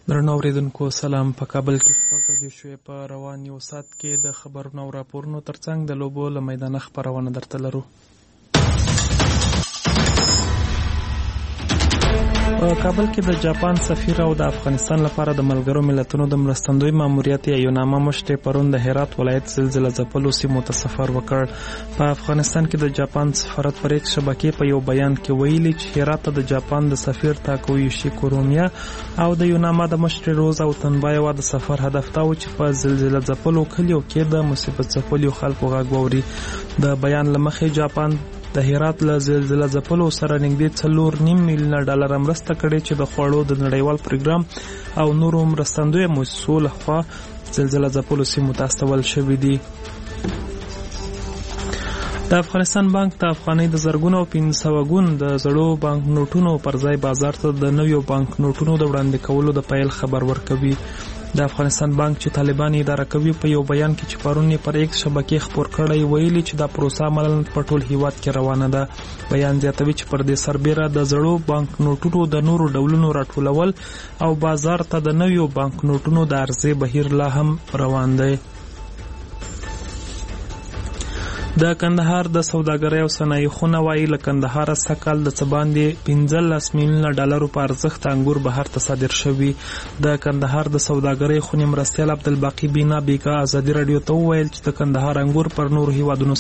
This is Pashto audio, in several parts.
درنو اوریدونکو سلام. په کابل کې 6 بجې شوې. په روان یو ساعت کې د خبرونو او راپورونو ترڅنګ د لوبو له میدانه خپرونه درته لرو. په کابل کې د جاپان سفیر او د افغانستان لپاره د ملګرو ملتونو د مرستندوی ماموریت یو نامه مشتې پرون د هرات ولایت زلزله ځپلو سیمو ته سفر وکړ. په افغانستان کې د جاپان سفارت پر ایکس شبکې په یو بیان کې ویلي چې هرات ته د جاپان د سفیر تاکویشي کورومیا او د یو نامه د مشتې روز او تنبایوا د سفر هدف دا و چې په زلزله ځپلو کلیو کې د مصیبت ځپلو خلکو غږ واوري. د بیان له مخې جاپان د هرات له زلزله ځپلو سره نږدې 4.5 میلیونه ډالر مرسته کړې چې د خوړو د نړیوال پروګرام او نورو مرستندوی مؤسسو لخوا زلزله ځپلو سیمو ته استول شوي دي. د افغانستان بانک د افغانۍ د زرګونو او 500 ګون د زړو بانک نوټونو پر ځای بازار ته د نویو بانک نوټونو د وړاندې کولو د پیل خبر ورکوي. د افغانستان بانک چې طالبان اداره کوي په یو بیان کې چې پرون پر ایکس شبکې خبر کړی ویلي چې دا پروسه عملاً په ټول هیواد کې روانه ده. بیان زیاتوي چې پر دې سربېره د زړو بانک نوټونو د نورو ډولونو راټولول او بازار ته د نویو بانک نوټونو د عرضې بهیر لا هم روان دی. د کندهار د سوداګرۍ او صنایع خونه وايي له کندهار څخه کال د څه باندې 15 میلیونه ډالرو په ارزښت انګور بهر ته صادر شوي. د کندهار د سوداګرۍ خونې مرستیال عبدالباقي بینا بیګا ازادي رادیو ته وویل چې د کندهار انګور پر نورو هیوادونو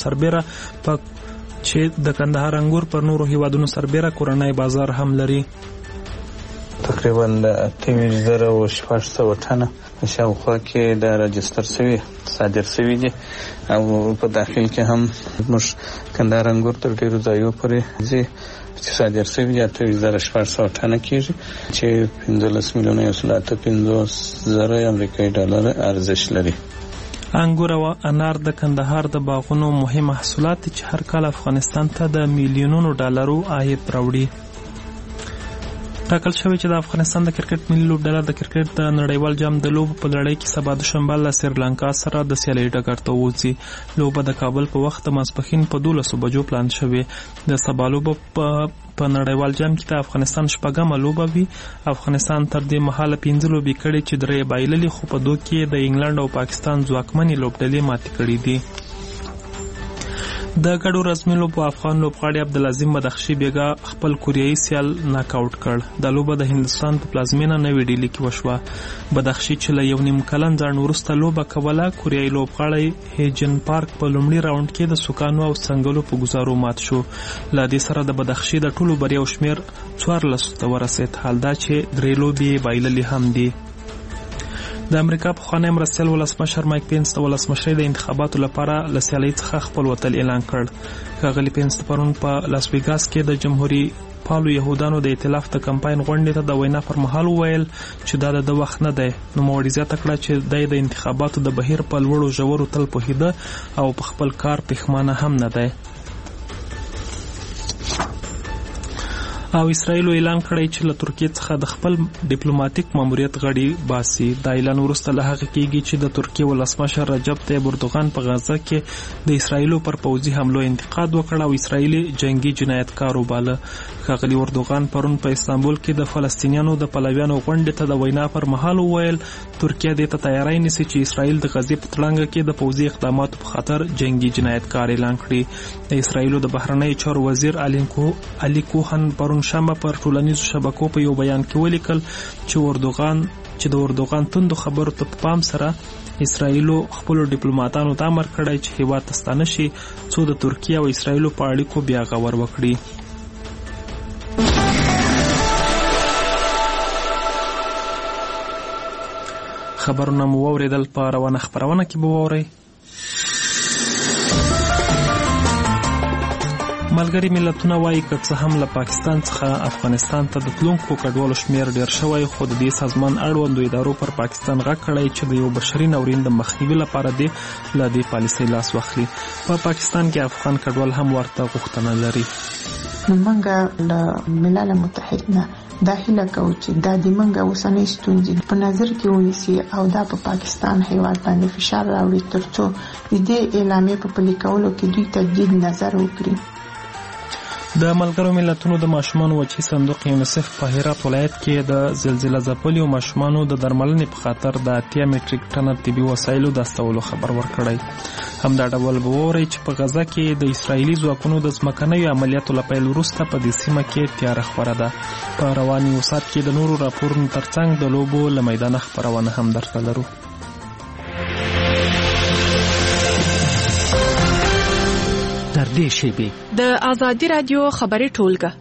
سربېره کورنۍ بازار هم لري. تقریبا 28,600 ټنه شاوخوا کې د راجستر شوي صادر شوي دي او په داخل کې هم موږ کندهار انګور تر ډیرو ځایو پورې ځي چې صادر شوي دي 28,600 ټنه کېږي چې 15 میلیونه 150,000 امریکایي ډالر ارزش لري. انګور او انار د کندهار د باغونو مهم محصولات چې هر کال افغانستان ته د میلیونونو ډالرو عاید راوړي. ټاکل شوی چې د افغانستان د کرکټ ملي لوبډله د کرکټ د نړیوال جام د لوبو په لړۍ کې سبا دوشنبه له سریلانکا سره د سیالۍ ډګر ته وځي. لوبه د کابل په وخت د ماسپښین په 12 بجو پلان شوې. د سبا لوبه په نړیوال جام کې د افغانستان شپږمه لوبه وي. افغانستان تر دې مهاله 5 لوبې کړې چې 3 بایللې، خو په دوه کې د انګلند او پاکستان ځواکمنې لوبډلې ماتې کړې دي. د ګډو رسمي لوبو افغان لوبغاړي عبدالعظیم بدخشي بیګا خپل کوریایي سیال ناک آوټ کړ. د لوبه د هندستان په پلازمینه نوې ډیلي کې وشوه. بدخشي چې له 1.5 کلن ځنډ وروسته لوبه کوله، کوریایي لوبغاړی هیجن پارک په لومړي راوند کې د سوکانو او څنګلو په ګزارو مات شو. له دې سره د بدخشي د ټولو بریاو شمیر 14 ته ورسید، حال دا چې 3 لوبې بایللې هم دي. د امریکا پخوانی مرستیال ولسمشر مایک پینس د ولسمشرۍ د انتخاباتو لپاره له سیالۍ څخه خپل وتل اعلان کړ. ښاغلي پینس پرون په لاس ویګاس کې د جمهوری پالو یهودانو د ائتلاف د کمپاین غونډې ته د وینا پر مهال وویل چې دا د وخت نه دی. نوموړي زیاته کړه چې د انتخاباتو د بهیر په لوړو ژورو تل پوهېده او په خپل کار پښیمانه هم نه دی. او اسرائیل اعلان کړی چې له ترکیې څخه د خپل ډیپلوماټیک ماموریت غړي باسي. دا اعلان وروسته له هغه کېږي چې د ترکیې ولسمشر رجب طیب اردوغان په غزه کې د اسرائیلو پر پوځي حملو انتقاد وکړ او اسرائیل جنگي جنایتکار وباله. ښاغلي اردوغان پرون په استانبول کې د فلسطینیانو د پلویانو غونډې ته د وینا پر مهال وویل ترکیه دې ته تیاری نیسي چې اسرائیل د غزې په تړانګه کې د پوځي اقداماتو په خاطر جنگي جنایتکار اعلان کړي. د اسرائیلو د بهرنیو چارو وزیر علي کوهن پرون شنبه پر ټولنیزو شبکو په یو بیان کې ولیکل چې د اردوغان توندو خبرو ته په پام سره اسرائیلو خپل ډیپلوماټانو ته امر کړی چې هیواد ته ستانه شي څو د ترکیه او اسرائیلو په اړیکو بیا غور وکړي. خبرونه مو واورېدل. په روانه خبرونه کې به واورئ ملګري ملتونه وايي که څه هم له پاکستان څخه افغانستان ته د تلونکو کډوالو شمیر ډیر شوی، خو د دې سازمان اړوندو ادارو پر پاکستان غږ کړی چې د یو بشري ناورین د مخنیوي لپاره دی له دې پالیسۍ لاس واخلي. په پاکستان کې افغان کډوال هم ورته غوښتنه لري. موږ له ملل متحد نه دا هیله کوو چې دا د موږ اوسنۍ ستونزې په نظر کې ونیسي او دا په پاکستان هیواد باندې فشار راوړي ترڅو د دې اعلامیې په پلي کولو کې دوی ته جدي نظر وکړي. د ملګرو ملتونو د ماشومانو وچی صندوق یونیسف په هرات ولایت کې د زلزلې ځپلو ماشومانو د درملنې په خاطر د 80 میټریک ټنه طبي وسایلو د استولو خبر ورکړی. همدا ډول به ووري چې په غزه کې د اسرایلی ځواکونو د ځمکنیو عملیاتو لپاره وروسته په دې سیمه کې تیاره خبره ده. په رواني وسات کې د نورو راپورونو ترڅنګ د لوبو له میدان خبرونه هم درته لرو. در دې شیبې د آزادي رادیو خبري ټولګه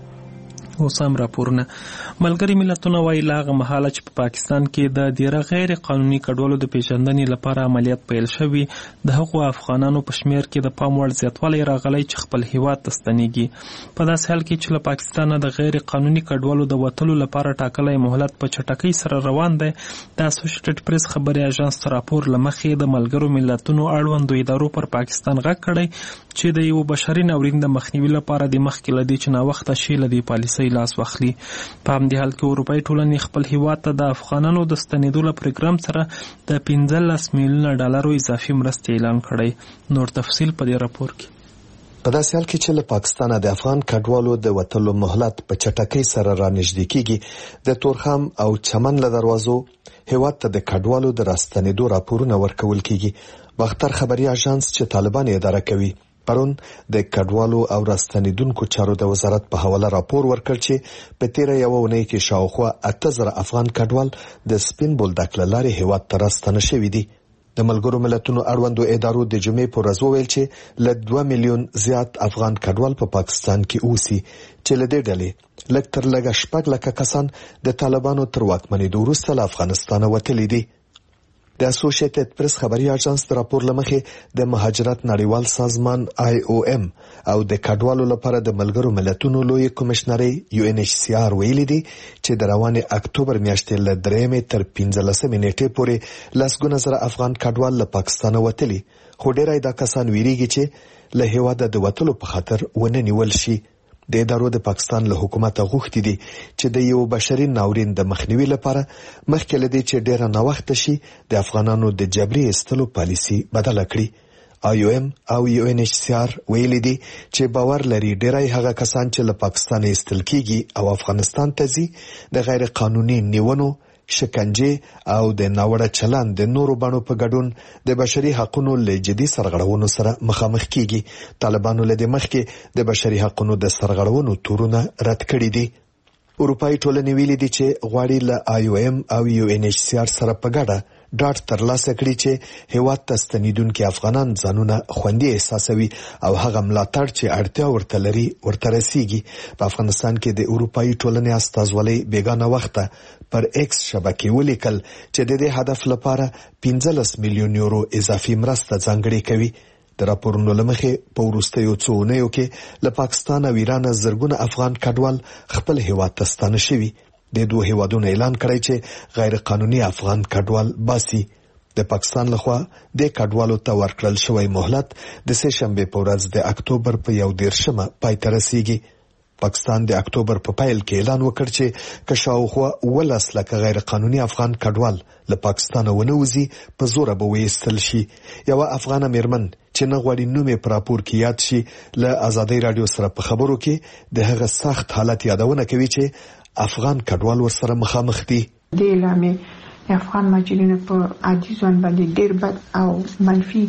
اوس هم راپورونه. ملګري ملتونه وایي لا هغه مهاله چې په پاکستان کې د ډیره غیر قانوني کډوالو د پیژندنې لپاره عملیات پیل شوي، د هغو افغانانو په شمیر کې د پام وړ زیاتوالی راغلی چې خپل هیواد ته ستنیږي. په داسې حال کې چې له پاکستانه د غیر قانوني کډوالو د وتلو لپاره ټاکلی مهلت په چټکۍ سره روان دی، د اسوسییټډ پریس خبري اژانس راپور له مخې د ملګرو ملتونو اړوندو ادارو پر پاکستان غږ کړی چې د یو بشري ناورین د مخنیوي لپاره د مخکې له دې چې ناوخته شي له دې پالیسۍ لاس واخلي. په همدې حال کې اروپایي ټولنې خپل هیواد ته د افغانانو د ستنېدو له پروګرام سره د 15 میلیونه ډالرو اضافي مرستې اعلان کړی. نور تفصیل په دې راپور کې. په داسې حال کې چې له پاکستانه د افغان کډوالو د وتلو مهلت په چټکۍ سره رانږدې کیږي، د تورخم او چمن له دروازو هیواد ته د کډوالو د راستنېدو راپورونه ورکول کیږي. باختر خبري اژانس چې طالبان اداره کوي پرون د کډوالو او راستنیدونکو چارو د وزارت په حواله راپور ورکړ چې په تیره یو اونۍ کې شاوخوا 8000 افغان کډوال د سپین بولدک له لارې هیواد ته راستنه شوي دي. د ملګرو ملتونو اړوندو ادارو د جمعې په ورځ وویل چې له 2 میلیون زیات افغان کډوال په پاکستان کې اوسي، چې له دې ډلې لږ تر لږه 6 لکه کسان د طالبانو تر واکمنېدو وروسته له افغانستانه وتلي دي. د اسوسییټډ پریس خبري اژانس د راپور لمخې د مهاجرت نړیوال سازمان IOM او د کډوالو لپاره د ملګرو ملتونو لوی کمشنري UNHCR ویلي دي چې د روانې اکتوبر میاشتې له 3 تر 15 نیټې پورې لسګونه زره افغان کډوال له پاکستانه وتلي، خو ډېری دا کسان ویریږي چې له هیواده د وتلو په خاطر ونه نیول شي. د ادارو د پاکستان له حکومت غوښتي دي چې د یو بشري ناورین د مخنیوي لپاره مخکې لدی چې ډیره ناوخته شي د افغانانو د جبري استلو پالیسي بدله کړي. IOM او UNHCR ویلي دي چې باور لري ډیری هغه کسان چې له پاکستان ایستل کیږي او افغانستان ته ځي د غیر قانوني نیونو، شکنجه او د ناوړه چلند د نورو بڼو په ګډون د بشري حقوقو له جدي سرغړونو سره مخامخ کیږي. طالبانو له مخکې د بشري حقوقو د سرغړونو تورونه رد کړي دي. اروپایي ټولنې ویلي دي چې غواړي له IOM او UNHCR سره په ګډه ډاټ ترلاسه کړي چې هیواد ته ستنیدونکي افغانان ځانونه خوندي احساسوي او هغه ملاتړ چې اړتیا ورته لري ورته رسیږي. په افغانستان کې د اروپایي ټولنې استازولۍ بیگانه وخته پر ایکس شبکې ولیکل چې د دې هدف لپاره 15 میلیون یورو اضافي مرسته ځانګړې کوي. د راپورونو لمخې په وروستیو څو اونیو کې له پاکستان او ایران زرګونه افغان کډوال خپل هیواد ته ستانه شوي. د دوه هیوادونو اعلان کړی چې غیر قانوني افغان کډوال باسي. د پاکستان لخوا د کډوالو ته ورکړل شوی مهلت د سه شنبه په ورځ د اکتوبر په 11 پای ته رسیږي. پاکستان د اکتوبر په پیل کې اعلان وکړ چې کشاوخوا 10 لکه غیر قانوني افغان کډوال له پاکستان ونوځي په زور به وېستل شي. یو افغان میرمن چې نه غواړي نوم یې په راپور کې یاد شي له آزادۍ رادیو سره په خبرو کې د هغه سخت حالت یادونه کوي چې افغان کډوال ورسره مخامخ دي. د اعلامې افغان مهاجرینو په عادي ځوان باندې ډېر بد او منفي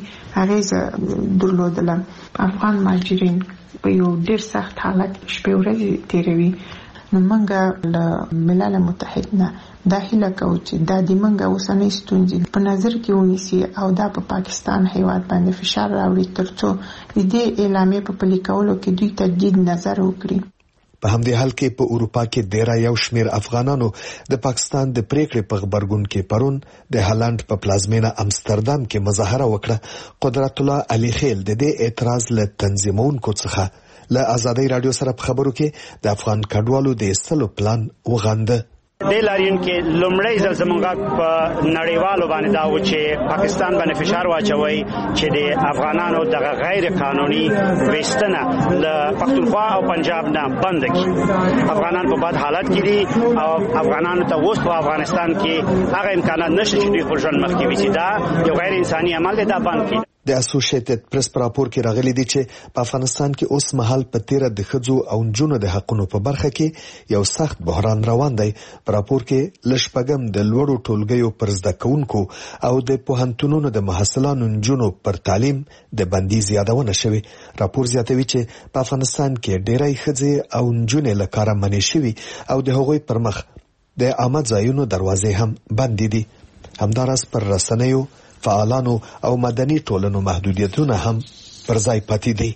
اغیزه درلودله. افغان مهاجرین په یو ډېر سخت حالت شپې ورځې تیروي. نو موږ له ملل متحد نه دا هیله کوو چې دا د موږ اوسنۍ ستونزې په نظر کې ونیسي او دا په پاکستان هیواد باندې فشار راوړي ترڅو د دې اعلامیې په پلي کولو کې دوی تجدید نظر وکړي. په همدې حال کې په اروپا کې ډېر یو شمیر افغانانو د پاکستان د پریکړې په خبرګون کې پرون د هالند په پلازمینه امستردام کې مظاهره وکړه. قدرت الله علي خیل د دې اعتراض له تنظیمونکو څخه له آزادۍ رادیو سره په خبرو کې د افغان کډوالو د ایستلو پلان وغانده. د لاریون کې لومړی ځل زمونږ په نړیوالو باندې دا و چې پاکستان باندې فشار واچوي چې د افغانانو د غیر قانوني وستنه له پښتونخوا او پنجاب نه بند کړي. افغانان په بد حالت کې دي او افغانانو ته اوس په افغانستان کې هغه امکانات نشته چې دوی خپل ژوند مخکې وځي. دا یو غیر انساني عمل دی، دا بند کړي. د اسوسییټډ پریس په راپور کې راغلي دي چې په افغانستان کې اوس مهال په تیره د ښځو او نجونو د حقوقو په برخه کې یو سخت بحران روان دی. په راپور کې لشپګم د لوړو ټولګیو پر زده کوونکو او د پوهنتونونو د محصلانو نجونو پر تعلیم د بندیز یادونه شوې. راپور زیاتوي چې په افغانستان کې ډېری ښځې او نجونې له کاره منې شوي او د هغوی پر مخ د عامه ځایونو دروازې هم بندې دي. همداراز پر رسنیو، فعالانو او مدني ټولنو محدودیتونه هم پر ځای پاتې دي.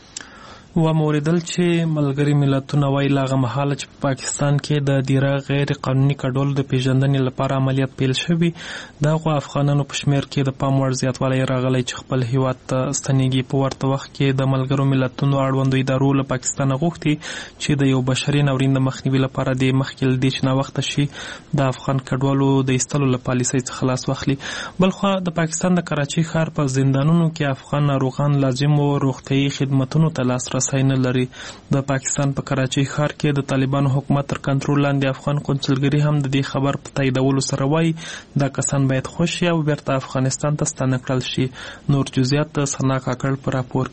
و موریدل چې ملګری ملتونه وایي لاغه مهاله چې په پاکستان کې د دیره غیر قانوني کډوالو د پیژندنې لپاره عملیات پیل شوي، دغه افغانانو په شمیر کې د پام وړ زیاتوالی راغلی چې خپل هیواد ته ستنېږي. په ورته وخت کې د ملګرو ملتونو اړوندو ادارو له پاکستان غوښتي چې د یو بشري ناورین د مخنیوي لپاره د مخکې له دې چې ناوخته شي د افغان کډوالو د ایستلو له پالیسۍ څخه خلاص واخلي. بلخوا د پاکستان د کراچۍ ښار په زندانونو کې افغان ناروغان لازمو روغتیايي خدمتونو ته لاسرسی نه لري. د پاکستان په کراچۍ ښار کې د طالبانو حکومت تر کنټرول لاندې افغان قونسلګري هم د دې خبر په تاییدولو سره وایي دا کسان باید خوشي او بیرته افغانستان ته ستانه کړل شي. نور جزئیات د سنا کاکړ په راپور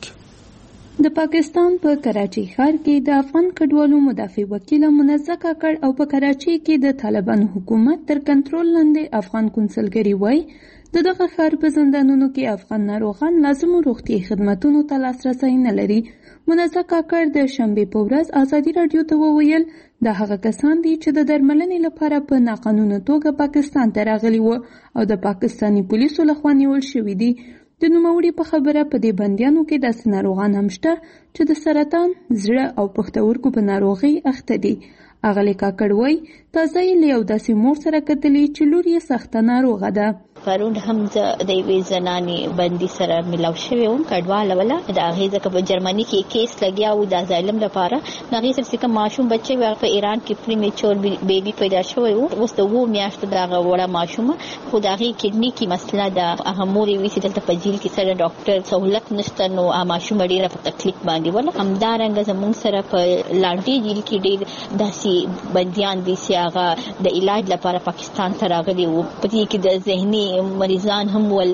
کې. د پاکستان په کراچۍ ښار کې د افغان کډوالو مدافع وکیل منزه کاکړ او په کراچۍ کې د طالبانو حکومت تر کنټرول لاندې افغان قونسلګري وایي د دغه ښار په زندانونو کې افغان ناروغان لازمو روغتیايي خدمتونو ته لاسرسی نه لري. منزه کاکړ د شنبې په ورځ ازادي راډیو ته وویل دا هغه کسان دي چې د درملنې لپاره په ناقانونه توګه پاکستان ته راغلي وو او د پاکستاني پولیسو لخوا نیول شوي دي. د نوموړي په خبره په دې بندیانو کې داسې ناروغان هم شته چې د سرطان، زړه او پښتورګو په ناروغۍ اخته دي. اغلی کاکړ وایي تازه یې له یو داسې مور سره کتلي چې لور یې سخته ناروغه ده. پرون هم د یوې زنانې بندي سره ملاو شوې وم کډواله وله د هغې ځکه په جرمني کې کیس لګیا و د ازایلم لپاره. د هغې سره چې کوم ماشوم بچی و په ایران کې پریمیچور بیبي پیدا شوی و، اوس د 7 میاشتو د هغه وړه ماشومه خو د هغې کډني کې مسله ده. هغه مور یې وایي چې دلته په جیل کې سره ډاکټر سهولت نشته نو ماشومه ډېره په تکلیف باندې وله. همدارنګه زموږ سره په لانډي جیل کې ډېر داسې بندیان دي چې هغه د علاج لپاره پاکستان ته راغلي وو. په دې کې د ذهني مریضان هم ول،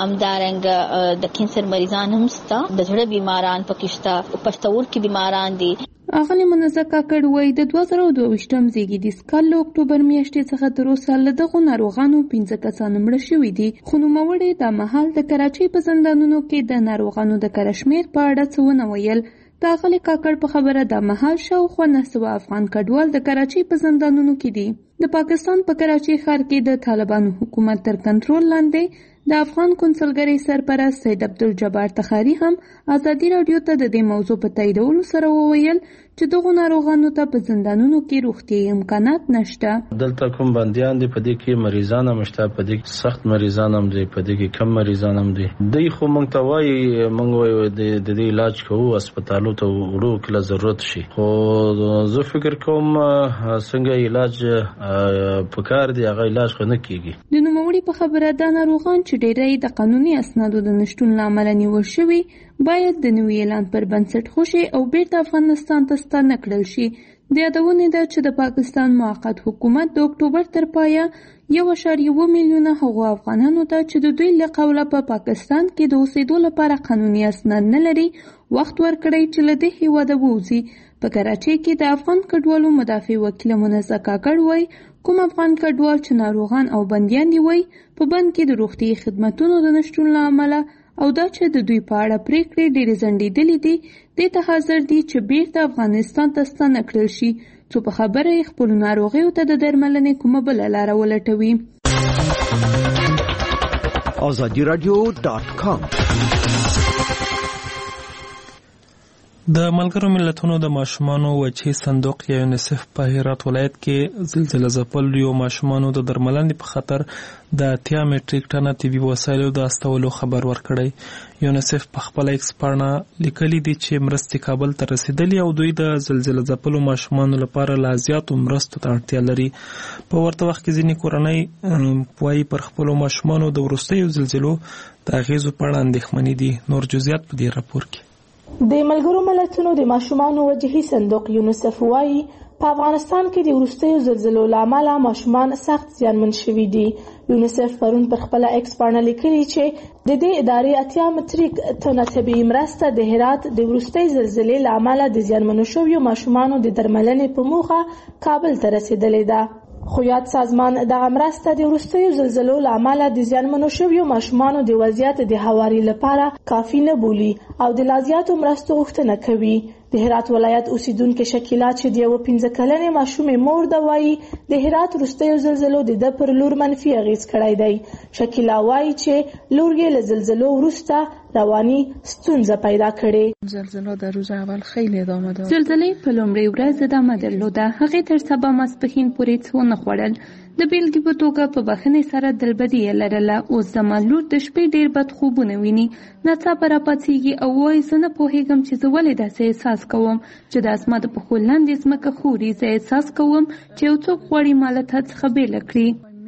همدارنګه د کینسر مریضان هم شته، د زړه بیماران پکې شته، پښتورګي بیماران دي. اغلی منزه کاکړ وایي د 2022 زیږدیز کال له اکتوبر میاشتې څخه تر اوسه له دغو ناروغانو 15 کسان مړه شوي دي. خو نوموړي دا مهال د کراچۍ په زندانونو کې د ناروغانو د کره شمېر په اړه څه ونه ویل. د اغلی کاکړ په خبره دا مهال شاوخوا 900 افغان کډوال د کراچۍ په زندانونو کې دي. د پاکستان په کراچۍ ښار کې د طالبانو حکومت تر کنټرول لاندې د افغان قونسلګرۍ سرپرست سید عبدالجبار تخاری هم ازادي راډیو ته د دې موضوع په تاییدولو سره وویل چې دغو ناروغانو ته په زندانونو کې روغتیايي امکانات نشته. دلته کوم بندیان دي په دې کې مریضان هم شته، په دې کې سخت مریضان هم دي، په دې کې کم مریضان هم دي. دوی خو موږ ته وایي موږ وایو د دې علاج کوو، هسپتالو ته وړو کله ضرورت شي. خو زه فکر کوم څنګه علاج پکار دی هغه علاج خو نه کیږي. د نوموړي په خبره دا ناروغان چې ډېری د قانوني اسنادو د نشټون له امله نیول شوي باید د نوي اعلان پر بنسټ خوشي او بیرته افغانستان ته ستانه کړل شي. د یادونې ده چې د پاکستان موقت حکومت د اکتوبر تر پایه 1.1 میلیونه هغو افغانانو ته چې د دوی له قوله په پاکستان کې د اوسېدو لپاره قانوني اسناد نه لري وخت ورکړی چې له دې هېواده ووځي. په کراچۍ کې د افغان کډوالو مدافع وکیل منزه کاکړ وایي کوم افغان کډوال چې ناروغان او بندیان دي وایي په بند کې د روغتیايي خدمتونو د نشتون له امله او دا چې د دوی په اړه پریکړې ډېرې ځنډېدلې دي دې ته حاضر دي چې بیرته افغانستان ته ستانه کړل شي څو په خبره یې خپلو ناروغیو ته د درملنې کومه بله لاره ولټوي. azadiradio.com د ملګرو ملتونو د ماشومانو وجهي صندوق یا یونیسف په هرات ولایت کې زلزله ځپلو ماشومانو د درملنې په خاطر د 80 میټریک ټنه طبي وسایلو د استولو خبر ورکړی. یونیسف په خپل ایکس پاڼه لیکلي دي چې مرستې کابل ته رسیدلې او دوی د زلزله ځپلو ماشومانو لپاره لا زیاتو مرستو ته اړتیا لري. په ورته وخت کې ځینې کورنۍ وايي پر خپلو ماشومانو د وروستیو زلزلو د اغیزو په اړه اندېښمنې دي. نور جزئیات په دې راپور کې. د ملګرو ملتونو د ماشومانو وجهي صندوق یونیسف وايي په افغانستان کې د وروستیو زلزلو له امله ماشومان سخت زیانمن شوي دي. یونیسف پرون پر خپل ایکس باندې لیکلي چې د دې ادارې 80 متریک ټنه طبي مرسته د هرات د وروستۍ زلزلې له امله د زیانمنو شویو ماشومانو د درملنې په موخه کابل ته رسیدلې ده. خو یاد سازمان دغه مرسته د وروستیو زلزلو له امله د زیانمنو شویو ماشومانو د وضعیت د هواري لپاره کافي نه بولي او د لازماتو مرستو غوښتنه کوي. د هرات ولایت اوسیدونکو شکیلا چې د یو 15 کلنې ماشومې مور ده وایي د هرات وروستیو زلزلو د پر لور منفي اغیز کړی دی. شکیلا وایي چې لور یې له زلزلو وروسته رواني ستونزه پیدا کړې. زلزله در روز اول خیلی ادامه داشت. زلزلې په لومړۍ ورځ ادامه درلوده. هغې تر سبا ماسپښین پورې څه ونه خوړل. د بیلګې په توګه په بخښنې سره دلبدي یې لرله. اوس زما لور د شپې ډېر بد خوبونه ویني. ناڅاپه راپاڅېږي او وایي زه نه پوهېږم چې زه ولې داسې احساس کوم چې دا زما د پښو لاندې ځمکه خوري. زه احساس کوم چې یو څوک غواړي ما له تا څخه بېله کړي.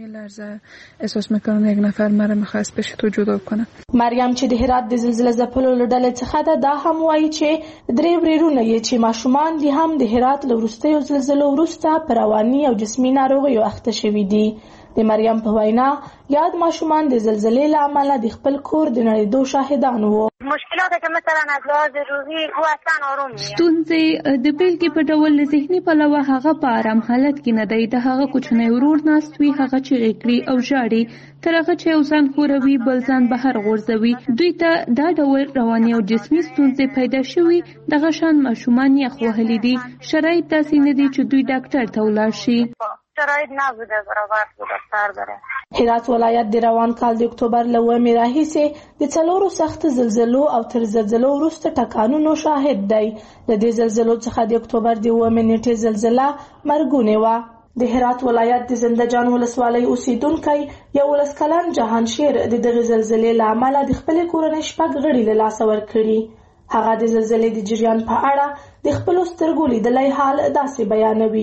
احساس میکنم یک نفر مرا میخواست بشه تو جدا کنه. مریم چې د هرات د زلزلې ځپلو له ډلې څخه ده، دا هم وایي چې درې ورېرونه یې چې ماشومان دي هم د هرات له وروستیو زلزلو وروسته په رواني او جسمي ناروغیو اخته شوي دي. د مریم په وینا یاد ماشومان د زلزلې له امله د خپل کور د نړېدو شاهدان وو. مشکلات که مثلا از لحاظ روحی هو اصلا آروم نیست. ستونزې د بیلګې په ډول له ذهني پلوه هغه په آرام حالت کې نه دی. د هغه کوچنی ورور ناست وي، هغه چیغې کړي او ژاړي تر هغه چې یو ځان ښوروي بل ځان بهر غورځوي. دوی ته دا ډول رواني او جسمي ستونزې پیدا شوي. دغه شان ماشومان یخ وهلي دي. شرایط داسې نه دي چې دوی ډاکټر ته ولاړ شي. شرایط نبوده برابر بود دفتر داره. هرات ولایت د روان کال د اکتوبر له 9 راهیسې د 4 سخت زلزلو او تر زلزلو وروسته ټکانونو شاهد دی. د دې زلزلو څخه د اکتوبر د 9 نیټې زلزله مرګونې وه. د هرات ولایت د زندهجان ولسوالۍ اوسیدونکی 11 کلن جهانشیر د دغه زلزلې له امله د خپلې کورنۍ 6 غړي له لاسه ورکړي. هغه د زلزلې د جریان په اړه د خپل سترګو لیدلی حال داسې بیانوي.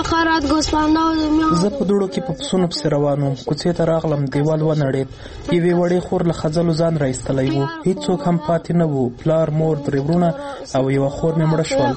زه په دوړو کې په پسونو پسې روان وم. کوڅې ته راغلم، دیوال ونړېد. یوې وړې خور له خځلو ځان راایستلی و. هیڅوک هم پاتې نه و. پلار، مور، 3 ورونه او یوه خور مې مړه شول.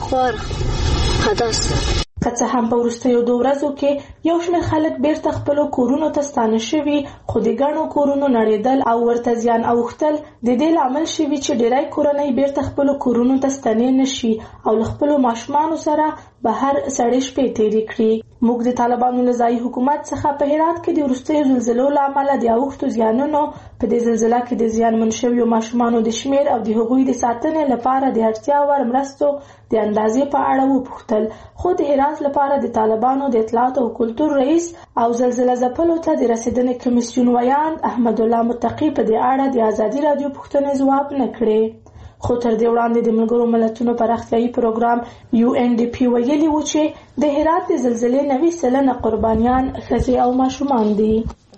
که څه هم په وروستیو 2 ورځو کې یو شمېر خلک بیرته خپلو کورونو ته ستانه شوي، خو د ګڼو کورونو نړېدل او ورته زیان اوښتل د دې لامل شوي چې ډېری کورنۍ بیرته خپلو کورونو ته ستنې نشي او له خپلو ماشومانو سره بهر سړې شپې تېرې کړي. موږ د طالبانو له ځایي حکومت څخه په هرات کې د وروستیو زلزلو له امله د اوښتو زیانونو، په دې زلزله کې د زیانمن شویو ماشومانو د شمېر او د هغوی د ساتنې لپاره د اړتیا وړ مرستو د اندازې په اړه وپوښتل. خو د هرات لپاره د طالبانو د اطلاعات او کلتور رئیس او زلزله ځپلو ته د رسیدنې کمیسیون ویاند احمد الله متقي په دې اړه د ازادي راډیو پوښتنې ځواب نه کړې. خو تر دې وړاندې د ملګرو ملتونو پراختیایي پروګرام UNDP ویلي و چې د هرات د زلزلې 90% قربانیان ښځې او ماشومان دي.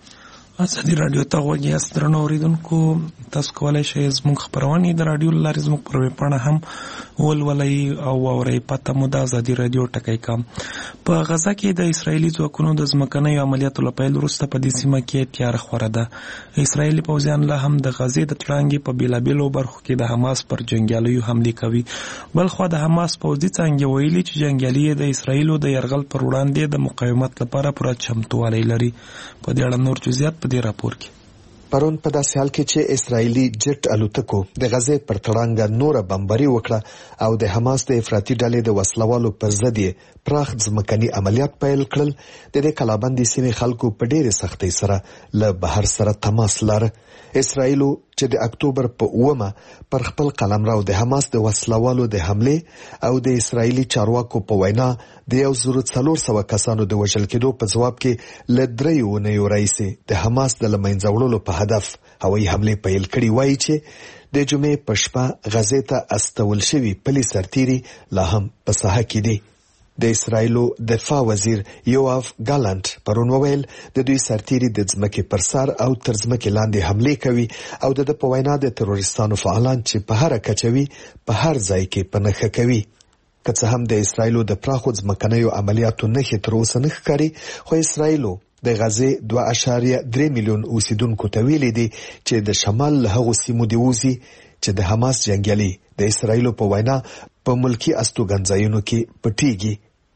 ازادي راډیو ته غوږ یاست درنو اوریدونکو. تاسو کولی شئ زموږ خپرونې د راډیو له لارې زموږ پر ویبپاڼه هم ولولئ او واورئ. پته مو د ازادي راډیو ټکی کام. په غزه کې د اسرایلي ځواکونو د ځمکنیو عملیاتو له پیل وروسته په دې سیمه کې تیاره خوره ده. اسرایلي پوځیان لا هم د غزې د تړانګې په بېلابېلو برخو کې د حماس پر جنګیالیو حملې کوي. بلخوا د حماس پوځي څانګې ویلي چې جنګیالي د اسرایلو د یرغل پر وړاندې د مقاومت لپاره پوره چمتووالی لري. په دې اړه نور جزئیات په دې راپور کې. پرون په داسې حال کې چې اسرایلی جټ الوتکو د غزې پر تړانګه نوره بمباري وکړه او د حماس د افراطي ډلې د وسلوالو پر ضد یې پراخ ځمکني عملیات پیل کړل. د دې کلابندې سیمې خلکو په ډېرې سختۍ سره له بهر سره تماس لاره. اسرایلو چې د اکتوبر په 9 پر خپل قلمرو د حماس د وسلوالو د حمله او د اسرایلی چارواکو په وینا د 1400 کسانو د وژل کېدو په جواب کې ل 3 اونیو راځي د حماس د لمنځه وړلو په هدف هوایي حمله پیل کړې. وایي چې د جمعې په شپه غزې ته استول شوی پلي سرتيري لا هم په ساحه کې دي. د اسرایلو دفاع وزیر یوآف ګالانت پرون وویل د دوی سرتيري د ځمکې پر سر او تر ځمکې لاندې حمله کوي او د په وینا د تروریستانو فعالان چې په هر کچوي په هر ځای کې پنهخه کوي. که څه هم د اسرایلو د پراخو ځمکنیو عملیاتو نښې تر اوسه نه ښکاري، خو اسرایلو د غزې 2.3 میلیون اوسیدونکو ته ویلي دي چې د شمال له هغو سیمو دی وځي چې د حماس جنگیالي د اسرایلو په وینا په ملکی استوګنځایونو کې پټیږي.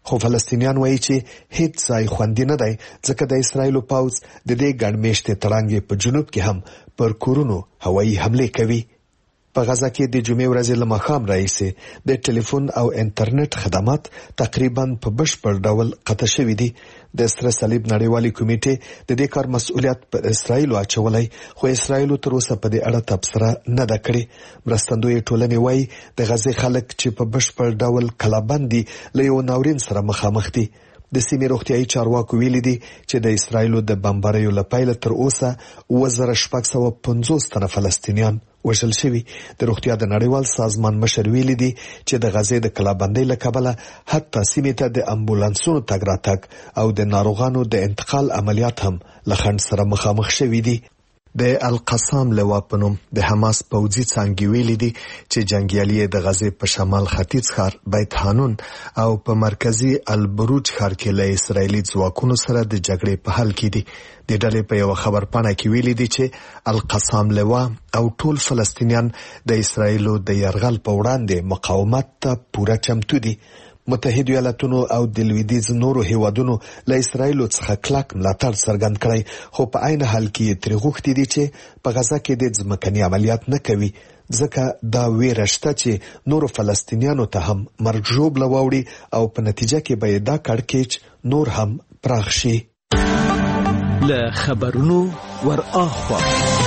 خو فلسطینیان وایي چې هیڅ ځای خوندي نه دی ځکه د اسرایلو پوځ د دې ګڼمېشتې تړانګې په جنوب کې هم پر کورونو هوایي حملې کوي. په غزه کې د جمعې ورځې له ماښام راهیسې د ټلیفون او انټرنیټ خدمات تقریبا په بشپړ ډول قطع شوي دي. د سره صلیب نړیوالې کمیټې د دې کار مسؤلیت پر اسرایلو اچولی، خو اسرایلو تر اوسه په دې اړه تبصره نه ده کړې. مرستندویه ټولنې وایي د غزې خلک چې په بشپړ ډول کلابند دي له یو ناورین سره مخامخ دي. د سیمې روغتیايي چارواکو ویلي دي چې د اسرایلو د بمباریو له پیله تر اوسه 2650 تنه فلسطینیان وژل شوي. د روغتیا د نړیوال سازمان مشر ویلي دي چې د غزې د کلابندۍ له کبله حتی سیمې ته د امبولانسونو تګ راتګ او د ناروغانو د انتقال عملیات هم له خنډ سره مخامخ شوي دي. د القسام لوا په نوم د حماس پوځي څانګې ویلي دي چې جنگیالي د غزې په شمال ختیځ ښار بیت حانون او په مرکزي البروج ښار کې له اسرایلي ځواکونو سره د جګړې په حال کې دي. د ډلې په یو خبرپاڼه کې ویلي دي چې القسام لوا او ټول فلسطینیان د اسرایلو د یرغل په وړاندې مقاومت ته پوره چمتو دي. متحده ایالاتونو او د لویدیځ نورو هیوادونو له اسرایلو څخه کلک ملاتړ څرګند کړی، خو په عین حال کې ترې غوښتي دي چې په غزه کې د ځمکني عملیات نه کوي ځکه دا ویره شته چې نورو فلسطینیانو ته هم مرګ ژوبله واوړي او په نتیجه کې به دا کړکېچ نور هم پراخ شي. له خبرونو ور اخوا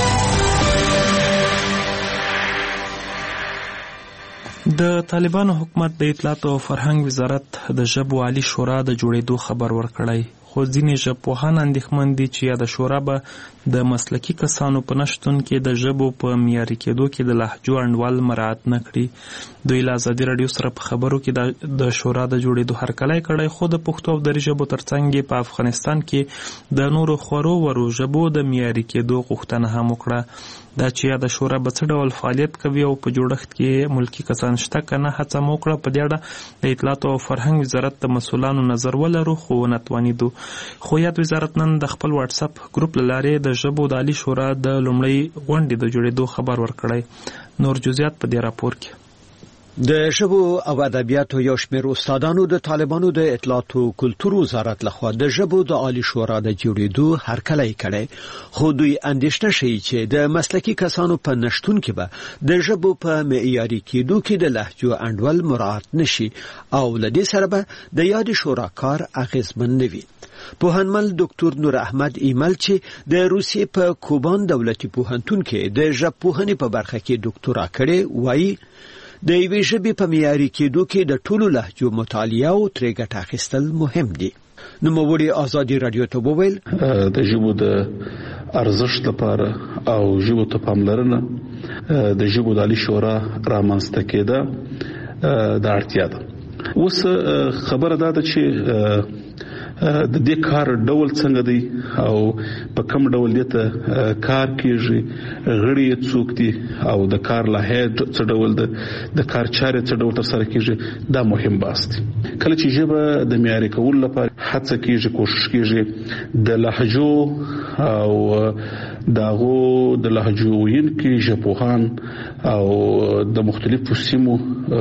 د طالبانو حکومت د اطلاعات او فرهنګ وزارت د ژبو عالی شورا د جوړېدو خبر ورکړی، خو ځینې ژبپوهان اندېښمن دي چې یا د شورا به د مسلکي کسانو په نشتون کې د ژبو په معیاري کېدو کې د لهجو انډول مراعات نه کړي. دوی له ازادي راډیو سره په خبرو کې د شورا د جوړېدو هرکلی کړی، خو د پښتو او دري ژبو ترڅنګ په افغانستان کې د نورو خورو ورو ژبو د معیاري کېدو غوښتنه هم وکړه. دا چې یا د شورا به څه ډول فعالیت کوي او په جوړښت کې ملکی کسان شته که نه، هڅه مو وکړه په دې اړه د اطلاعات او فرهنګ وزارت د مسؤلانو نظر ولرو، خو ونه توانېدو. خو یاد وزارت نن د خپل واتس اپ ګروپ له لارې د ژبو د عالی شورا د لومړۍ غونډې د جوړېدو خبر ورکړی. نور جزئیات په دې راپور کې. د ژبو او ادبیاتو یو شمېر استادانو د طالبانو د اطلاعات او کلتور وزارت لخوا د ژبو د عالی شورا د جوړېدو هرکلی کړی، خو دوی اندېښنه شي چې د مسلکي کسانو په نشتون کې به د ژبو په معیاري کېدو کې د لهجو انډول مراعات نشي او له دې سره به د یاد شورا کار اغېزمن نه وي. پوهنمل ډاکټر نور احمد ایمل چې د روسیې په کوبان دولتي پوهنتون کې د ژبپوهنې په برخه کې ډاکټورا کړې، وایي د یوې ژبې په معیاري کېدو کې د ټولو لهجو مطالعه او ترې ګټه اخیستل مهم دي. نوموړي ازادي رادیو ته وویل د ژبو د ارزښت لپاره او ژبو ته پاملرنه د ژبو د عالی شورا رامنځته کېده د اړتیا ده. اوس خبره ده چې د دې کار ډول څنګه دی او په کوم ډول دته کار کیږي، غړي څوک دي او د کار لایحه څه ډول ده، د کار چارې څه ډول ترسره کیږي، دا مهم بحث دی. کله چې ژبه د معیاري کولو لپاره هڅه کیږي، کوشش کیږي د لهجو او داغو د لهجو ویونکي ژبپوهان او د مختلفو سیمو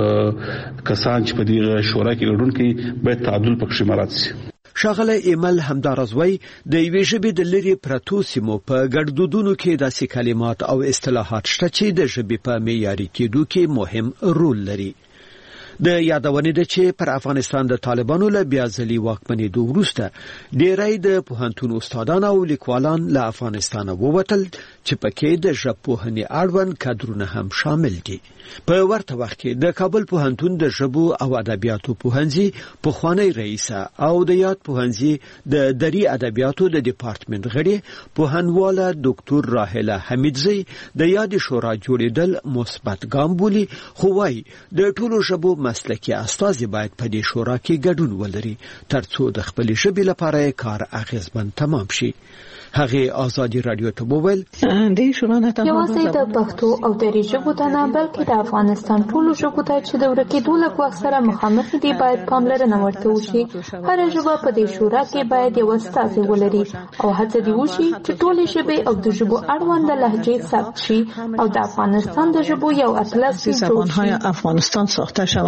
کسان چې په دې شورا کې ګډون کوي باید تعادل پکې مراعات شي. ښاغلی ایمل همداراز وایي د یوې ژبې د لرې پرتو سیمو په ګړدودونو کې داسې کلمات او اصطلاحات شته چې د ژبې په معیاري کېدو کې مهم رول لري. د یادونې ده چې پر افغانستان د طالبانو له بیا ځلي واکمنېدو وروسته ډېری د پوهنتون استادان او لیکوالان له افغانستانه ووتل چې پکې د ژبپوهنې اړوند کادرونه هم شامل دي. په ورته وخت کې د کابل پوهنتون د ژبو او ادبیاتو پوهنځي پخوانی رئیسه او د یاد پوهنځي د دري ادبیاتو د ډپارټمنټ غړي پوهنواله ډاکټر راهله حمیدزی د یاد شورا جوړېدل مثبت ګام بولي، خو وايي د ټولو ژبو مسلکي استازي باید په دې شورا کې ګډون ولري ترڅو د خپل ژبې لپاره کار اغېزمن تمام شي. هغه ازادي رادیو ته وویل د شورا نه یوازې د پښتو او دري ژبو ته نه بلکې د افغانستان ټولو ژبو ته چې د ورکېدو له ګواښ سره مخامخ دي باید پاملرنه ورته وشي. هر ژبه په دې شورا کې باید یو استازی ولري او هڅه دې وشي چې ټولې ژبې او د ژبو اړوند لهجې ثبت شي او د افغانستان د ژبو یو اطلس زبان‌های افغانستان ساخته شوند.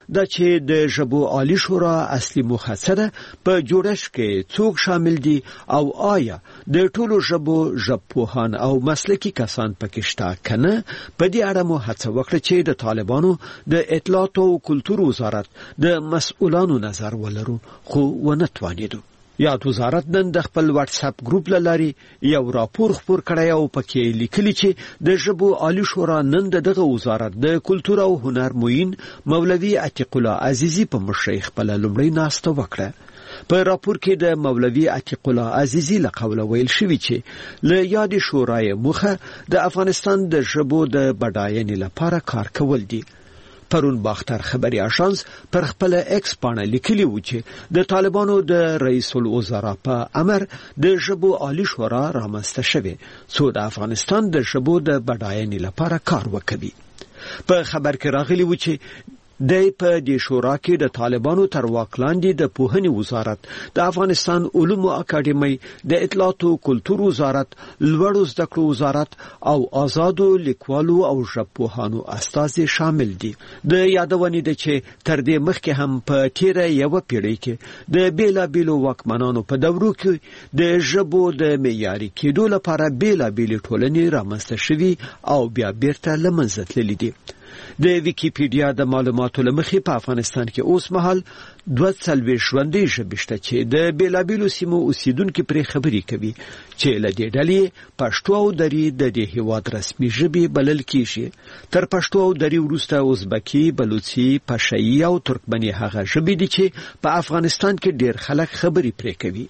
دا چې د ژبو عالی شورا اصلي موخه څه ده، په جوړښت کې څوک شامل دي او آیا د ټولو ژبو ژبپوهان او مسلکي کسان پکې شته کنه. په دې اړه مو هڅه وکړه چې د طالبانو د اطلاعات او کلتور وزارت د مسؤلانو نظر ولرو، خو ونه توانیدو. یاد وزارت نن د خپل واتس اپ ګروپ لاري یو راپور خپور کړی او پکې لیکلي چې د ژبو عالی شورا نن دغه وزارت د کلتور او هنر معین مولوي عتیق الله عزیزی په مشرۍ خپل لومړی ناسته وکړه. په راپور کې د مولوي عتیق الله عزیزی له قوله ویل شوی چې له یاد شورای مخه د افغانستان د ژبو د بډاینې لپاره کار کول دي. پرون باختر خبري آژانس پر خپل ایکس باندې لیکلی و چې د طالبانو د رئیس الوزرا په امر د ژبو عالی شورا رامنځته شوه څو د افغانستان د ژبو د بډاینې لپاره کار وکړي. په خبر کې راغلی و چې د په دې شورا کې د طالبانو تر واک لاندې د پوهنې وزارت، د افغانستان علومو اکاډمۍ، د اطلاعات او کلتور وزارت، لوړو زده کړو وزارت او آزادو لیکوالو او ژبپوهانو استازي شامل دي. د یادونې ده چې تر دې مخکې هم په تیره یوه پیړۍ کې د بیلابیلو واکمنانو په دورو کې د ژبو د معیاري کېدو لپاره بیلابیلې ټولنې رامنځته شوي او بیا بیرته له منځه تللي دي. د ویکیپیډیا د معلوماتو لمخې په افغانستان کې اوس مهال 240 ژوندۍ ژبې شته چې د بیلابیلو سیمو اوسیدونکو پرې خبرې کوي چې له دې ډلې پښتو او دري د دې هیواد رسمي ژبې بلل کیږي. تر پښتو او دري وروسته ازبکي، بلوچي، پشايي او ترکمني هغه ژبې دي چې په افغانستان کې ډېر خلک خبرې پرې کوي.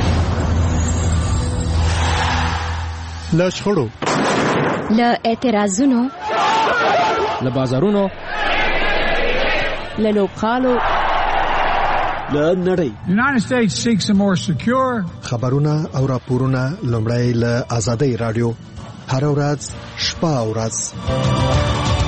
له شخړو، له اعتراضونو، له بازارونو، له لوبغالو، له نړۍ. United States seeks a more secure. خبرونه او راپورونه لومړی له آزادۍ رادیو هر ورځ شپه او ورځ.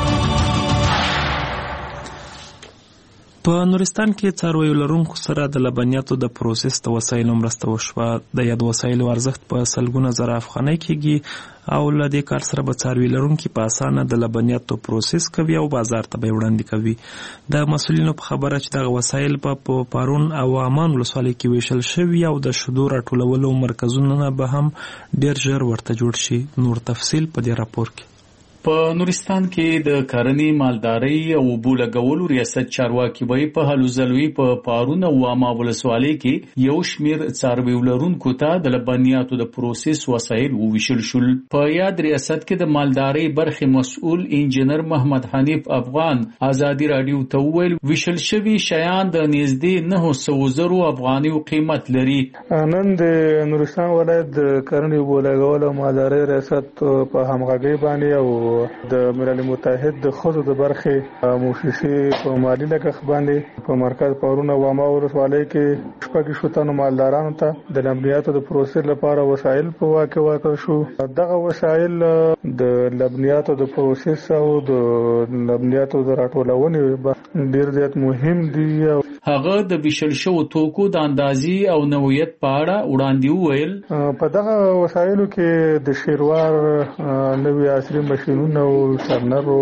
په نورستان کې څارویو لرونکو سره د لبنیاتو د پروسس د وسایلو مرسته وشوه. د یاد وسایلو ارزښت په سلګونه زره افغانۍ کېږي او له دې کار سره به څاروي لرونکي په اسانه د لبنیاتو پروسس کوي او بازار ته به یې وړاندې کوي. د مسؤلینو په خبره چې دغه وسایل په پارون او امان ولسوالۍ کې ویشل شوي او د شیدو راټولولو مرکزونه به هم ډېر ژر ورته جوړ شي. نور تفصیل په دې راپور کې. په نورستان کې د کرنې، مالدارۍ او اوبو لګولو ریاست چارواکي وایي په هلوځلوي په پارون او واما ولسوالۍ کې یو شمیر څارویو لرونکو ته د لبنیاتو د پروسس وسایل وویشل شول. په یاد ریاست کې د مالدارۍ برخې مسؤل انجینر محمد حنیف افغان ازادي رادیو ته وویل ویشل شوي شیان د نږدې 900,000 افغانیو قیمت لري. نن د نورستان ولایت د کرنې، اوبو لګولو او مالدارۍ ریاست په همغږۍ باندې او د ملل متحد د خزو د برخې موسسې په مالی لګښت باندې په مرکز پارون او واما ولسوالۍ کې شپږ شتانو مالدارانو ته د لبنیاتو د پروسس لپاره وسایل په واقع ورکړل شو. دغه وسایل د لبنیاتو د پروسس او د لبنیاتو د راټولونې ډیر زیات مهم دي. هغه د ویشل شوو توکو د اندازې او نوعیت په اړه وړاندې وویل په دغه وسایلو کې د شیروار نوې عصري ماشینونه او سرنرو،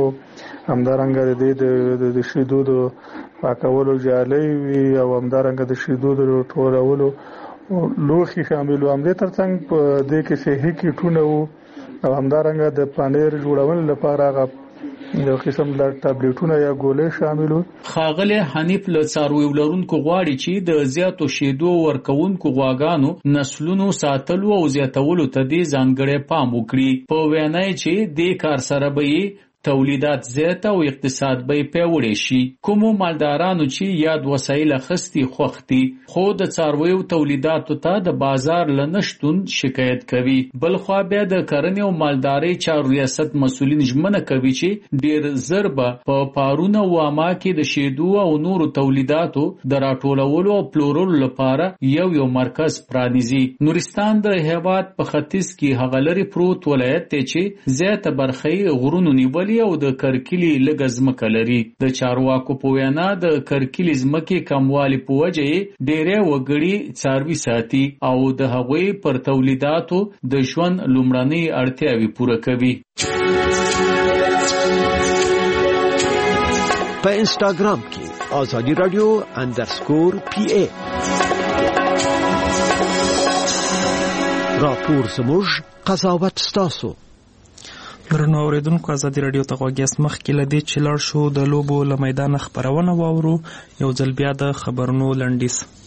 همدارنګه د شیدو د پاکولو جالۍ وي او همدارنګه د شیدو د ټولولو لوښي شامل وو. همدې ترڅنګ په دې کې صحي کیټونه وو او همدارنګه د پنیر جوړولو لپاره هغه یو قسم د ټابلیټونه یا ګولې شامل وو. ښاغلی حنیف له څارویو لرونکو غواړي چې د زیاتو شیدو ورکوونکو غواګانو نسلونو ساتلو او زیاتولو ته دې ځانګړی پام وکړي. په وینا یې چې دې کار سره به تولیدات زیات او اقتصاد به پیوړی شي. کومو مالدارانو چې یاد وسایل اخستي خوختي خو د څارویو تولیداتو ته د بازار لنشتون شکایت کوي. بل خو بیا د کرنې او مالدارۍ چارو ریاست مسؤلین ژمنه کوي چې ډیر زر به په پارون او واما کې د شیدو او نورو تولیداتو د راټولولو او پلورلو لپاره یو مرکز پرانیزي. نورستان د هیواد په ختیځ کې هغه لري پروت ولایت دی چې زیاته برخه غرونو نیولې او د کرکلی لږ ځمکه لري. د چارواکو په وینا د کرکلی ځمکې کموالی په وجه ډېری وګړي څاروي ساتي او د هغوی پر تولیداتو د ژوند لومړنۍ اړتیاوې پوره کوي. په انستاګرام کې ازادي رادیو _PA. راپور زموږ قضاوت ستاسو. درنو اوریدونکو ازادي رادیو ته غوږ یاست. مخکې له دې چې لاړ شو د لوبو له میدانه خپرونه واورو، یو ځل بیا د خبرونو لنډیز.